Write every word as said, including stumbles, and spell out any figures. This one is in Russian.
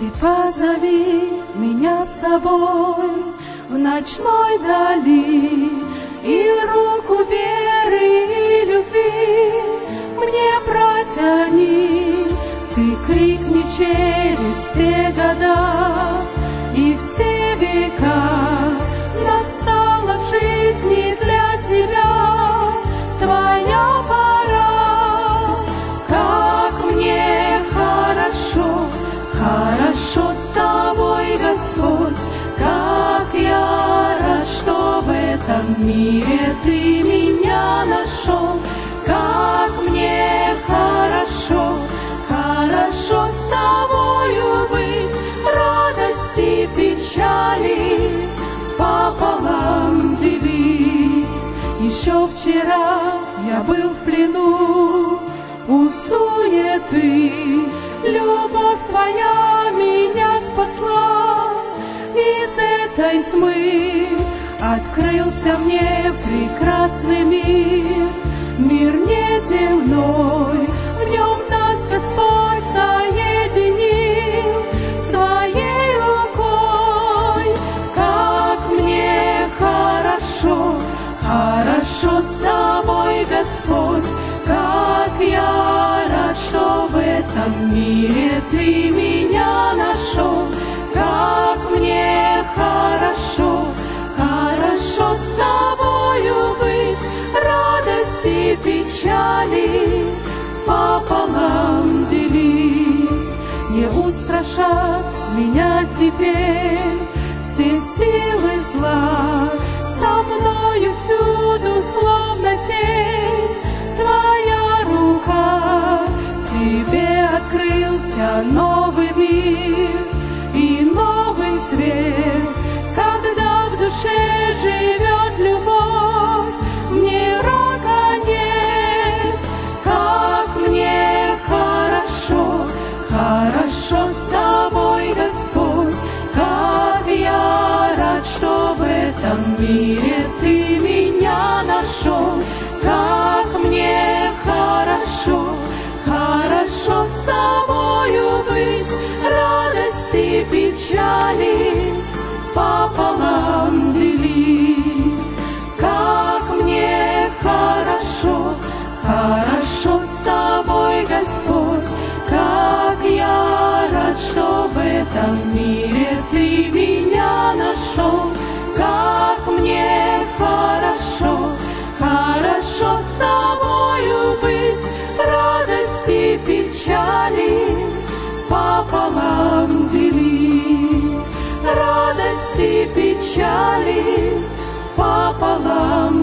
Ты позови меня с собой в ночной дали, и руку веры и любви мне протяни. Ты крикни через все года и все века, настала в жизни для тебя твоя пора. Как мне хорошо, хорошо с тобой, Господь, как я рад, что в этом мире Ты меня нашел. Как мне хорошо, хорошо с тобою быть, радости, печали пополам делить. Еще вчера я был в плену у суеты, любовь Твоя меня спасла из этой тьмы. Открылся мне прекрасный мир, мир неземной, в нем нас Господь соединил своей рукой. Как мне хорошо, хорошо с тобой, Господь, как я рад, что в этом мире Ты меня нашел. Как мне хорошо, хорошо с тобою быть, радости, печали пополам делить. Не устрашат меня теперь все силы зла, со мною всюду словно тень Твоя рука. Тебе открылся новый мир и новый свет, когда в душе живет любовь, мне рака нет. Как мне хорошо, хорошо с тобой, Господь, как я рад, что в этом мире Ты меня нашел. Как мне хорошо, хорошо с тобою быть, радости, печали пополам делить. Как мне хорошо, хорошо с тобой, Господь, как я рад, что в этом мире Ты меня нашел. Как мне хорошо, хорошо с тобою быть, радости, печали пополам делить. Радости, печали пополам